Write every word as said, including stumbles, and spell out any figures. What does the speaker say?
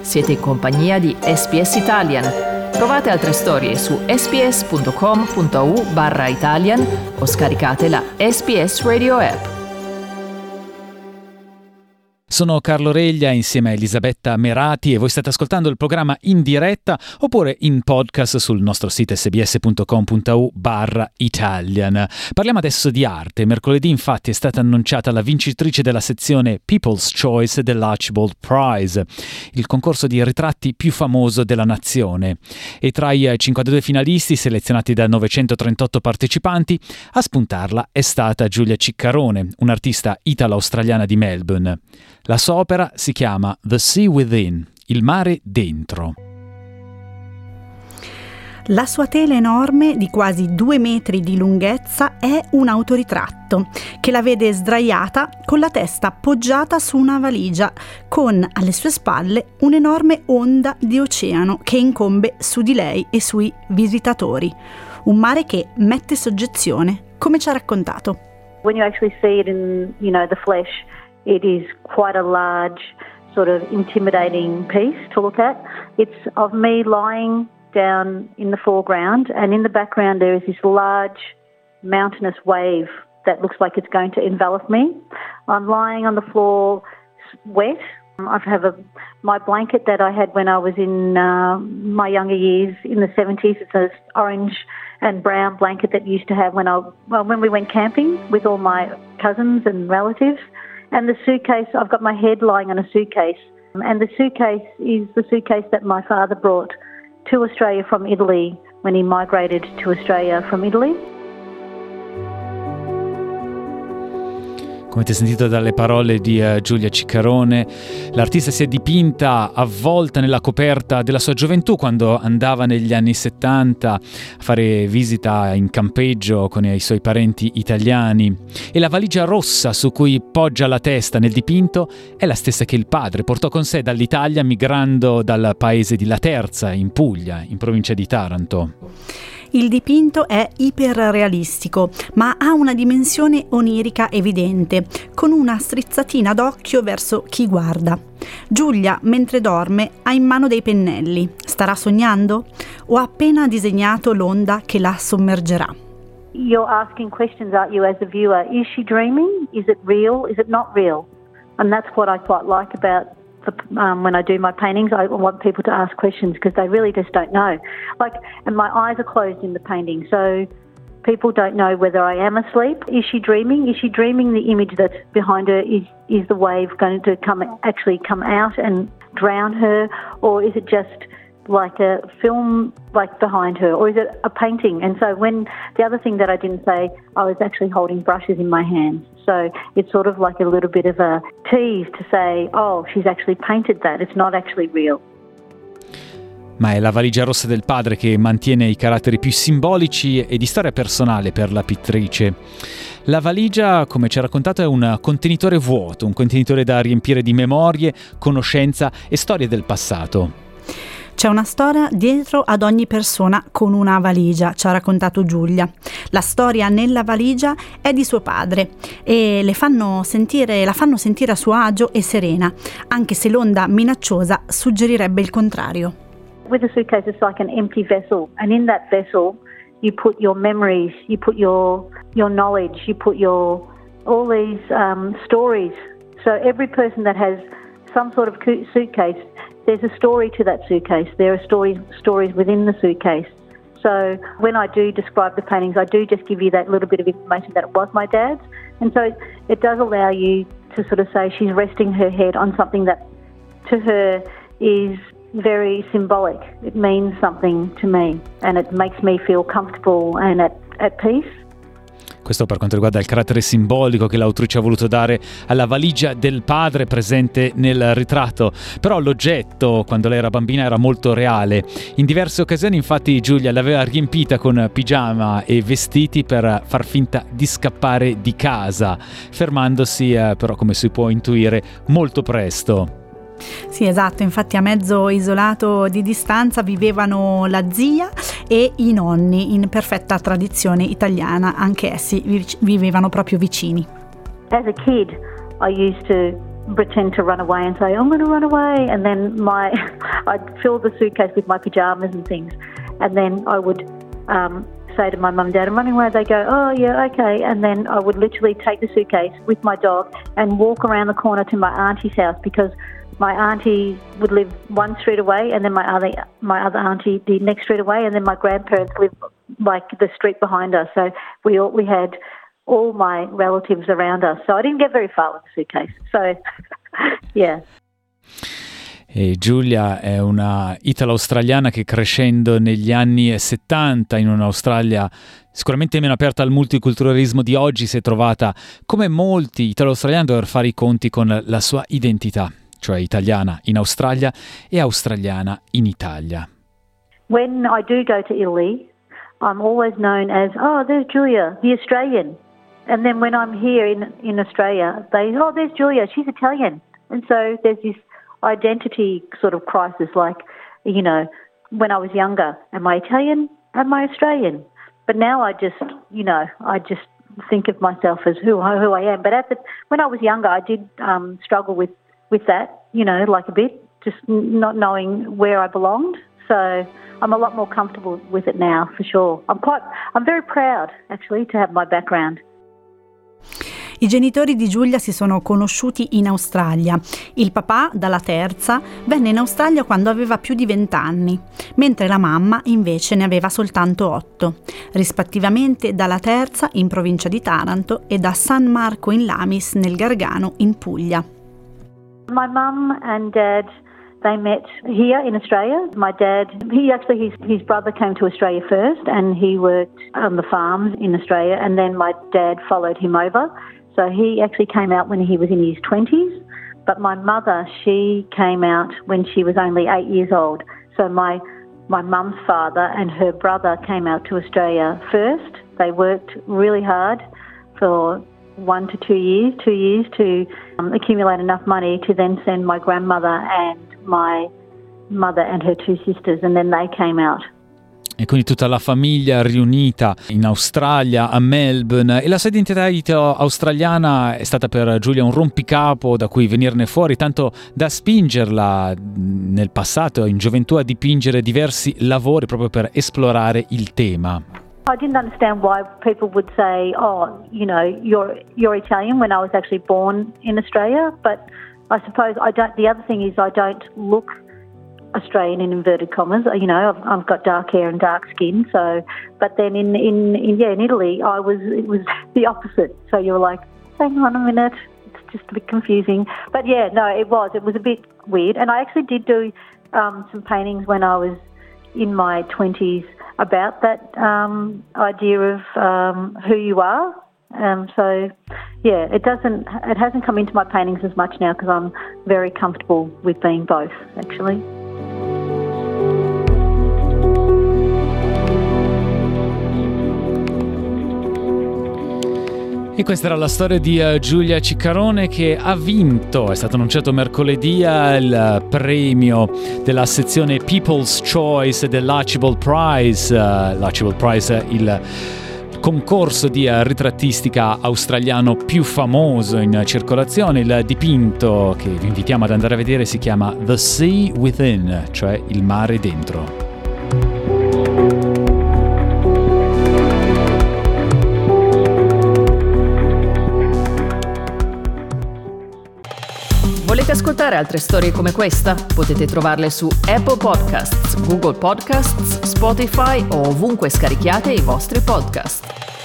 Siete in compagnia di S B S Italian. Trovate altre storie su sbs.com.au barra Italian o scaricate la S B S Radio app. Sono Carlo Reglia insieme a Elisabetta Merati e voi state ascoltando il programma in diretta oppure in podcast sul nostro sito sbs.com.au barra Italian. Parliamo adesso di arte. Mercoledì infatti è stata annunciata la vincitrice della sezione People's Choice dell'Archibald Prize, il concorso di ritratti più famoso della nazione. E tra i cinquantadue finalisti selezionati da novecentotrentotto partecipanti, a spuntarla è stata Giulia Ciccarone, un'artista italo-australiana di Melbourne. La sua opera si chiama The Sea Within, il mare dentro. La sua tela enorme di quasi due metri di lunghezza è un autoritratto che la vede sdraiata con la testa appoggiata su una valigia, con alle sue spalle un'enorme onda di oceano che incombe su di lei e sui visitatori. Un mare che mette soggezione, come ci ha raccontato. When you actually see it in, you know, the flesh, it is quite a large, sort of intimidating piece to look at. It's of me lying down in the foreground, and in the background there is this large mountainous wave that looks like it's going to envelop me. I'm lying on the floor, wet. I have a my blanket that I had when I was in uh, my younger years in the seventies. It's an orange and brown blanket that you used to have when I well when we went camping with all my cousins and relatives. And the suitcase, I've got my head lying on a suitcase. And the suitcase is the suitcase that my father brought to Australia from Italy when he migrated to Australia from Italy. Come avete sentito dalle parole di uh, Giulia Ciccarone, l'artista si è dipinta avvolta nella coperta della sua gioventù quando andava negli anni settanta a fare visita in campeggio con i suoi parenti italiani. E la valigia rossa su cui poggia la testa nel dipinto è la stessa che il padre portò con sé dall'Italia migrando dal paese di Laterza, in Puglia, in provincia di Taranto. Il dipinto è iperrealistico, ma ha una dimensione onirica evidente, con una strizzatina d'occhio verso chi guarda. Giulia, mentre dorme, ha in mano dei pennelli. Starà sognando? O ha appena disegnato l'onda che la sommergerà? You're asking questions, aren't you, as a viewer? Is she dreaming? Is it real? Is it not real? And that's what I quite like about The, um, when I do my paintings. I want people to ask questions because they really just don't know. Like, and my eyes are closed in the painting, so people don't know whether I am asleep. Is she dreaming? Is she dreaming the image that's behind her? Is is the wave going to come actually come out and drown her, or is it just like a film like behind her, or is it a painting? And so when the other thing that I didn't say, I was actually holding brushes in my hands. So it's sort of like a little bit of a tease to say, oh, she's actually painted that. It's not actually real. Ma è la valigia rossa del padre che mantiene i caratteri più simbolici e di storia personale per la pittrice. La valigia, come ci ha raccontato, è un contenitore vuoto, un contenitore da riempire di memorie, conoscenza e storie del passato. C'è una storia dietro ad ogni persona con una valigia, ci ha raccontato Giulia. La storia nella valigia è di suo padre e le fanno sentire, la fanno sentire a suo agio e serena, anche se l'onda minacciosa suggerirebbe il contrario. With a suitcase it's like an empty vessel, and in that vessel you put your memories, you put your your knowledge, you put your all these um, stories. So every person that has some sort of suitcase, there's a story to that suitcase. There are stories stories within the suitcase. So when I do describe the paintings, I do just give you that little bit of information that it was my dad's. And so it, it does allow you to sort of say she's resting her head on something that to her is very symbolic. It means something to me, and it makes me feel comfortable and at, at peace. Questo per quanto riguarda il carattere simbolico che l'autrice ha voluto dare alla valigia del padre presente nel ritratto. Però l'oggetto, quando lei era bambina, era molto reale. In diverse occasioni, infatti, Giulia l'aveva riempita con pigiama e vestiti per far finta di scappare di casa, fermandosi, eh, però, come si può intuire, molto presto. Sì, esatto, infatti a mezzo isolato di distanza vivevano la zia e i nonni in perfetta tradizione italiana, anche essi vivevano proprio vicini. As a kid, I used to pretend to run away and say, I'm going to run away. And then my, I'd fill the suitcase with my pajamas and things. And then I would um, say to my mum and dad, I'm running away. They go, oh, yeah, okay. And then I would literally take the suitcase with my dog and walk around the corner to my auntie's house, because my auntie would live one street away, and then my other my other auntie the next street away, and then my grandparents lived like the street behind us. So we all, we had all my relatives around us. So I didn't get very far with the suitcase. So, yeah. E Giulia è una italo-australiana che, crescendo negli anni settanta in un'Australia sicuramente meno aperta al multiculturalismo di oggi, si è trovata, come molti italo-australiani, a dover fare i conti con la sua identità, cioè italiana in Australia e australiana in Italia. When I do go to Italy, I'm always known as, oh, there's Giulia, the Australian. And then when I'm here in, in Australia, they, oh, there's Giulia, she's Italian. And so there's this identity sort of crisis, like, you know, when I was younger, am I Italian? Am I Australian? But now I just, you know, I just think of myself as who, who I am. But at the, when I was younger, I did um, struggle with, with that, you know, like a bit, just not knowing where I belonged. So I'm a lot more comfortable with it now, for sure. I'm quite, I'm very proud, actually, to have my background. I genitori di Giulia si sono conosciuti in Australia. Il papà, dalla terza, venne in Australia quando aveva più di vent'anni, mentre la mamma invece ne aveva soltanto otto, rispettivamente dalla terza in provincia di Taranto e da San Marco in Lamis nel Gargano in Puglia. My mum and dad, they met here in Australia. My dad, he actually, his, his brother came to Australia first, and he worked on the farms in Australia, and then my dad followed him over. So he actually came out when he was in his twenties, but my mother, she came out when she was only eight years old. So my my mum's father and her brother came out to Australia first. They worked really hard for one to two years, two years to um, accumulate enough money to then send my grandmother and my mother and her two sisters, and then they came out. E quindi tutta la famiglia riunita in Australia, a Melbourne. E la sua identità australiana è stata per Giulia un rompicapo da cui venirne fuori, tanto da spingerla nel passato, in gioventù, a dipingere diversi lavori proprio per esplorare il tema. I didn't understand why people would say, oh, you know, you're you're Italian, when I was actually born in Australia. But I suppose I don't. The other thing is I don't look Australian in inverted commas. You know, I've, I've got dark hair and dark skin. So, but then in, in, in yeah, in Italy, I was it was the opposite. So you were like, hang on a minute, it's just a bit confusing. But yeah, no, it was. It was a bit weird. And I actually did do um, some paintings when I was in my twenties about that um, idea of um, who you are. Um, so yeah, it doesn't. It hasn't come into my paintings as much now because I'm very comfortable with being both, actually. E questa era la storia di uh, Giulia Ciccarone, che ha vinto, è stato annunciato mercoledì, il premio della sezione People's Choice dell'Archibald Prize. Uh, L'Archibald Prize è il concorso di uh, ritrattistica australiano più famoso in circolazione. Il dipinto che vi invitiamo ad andare a vedere si chiama The Sea Within, cioè il mare dentro. Volete ascoltare altre storie come questa? Potete trovarle su Apple Podcasts, Google Podcasts, Spotify o ovunque scarichiate i vostri podcast.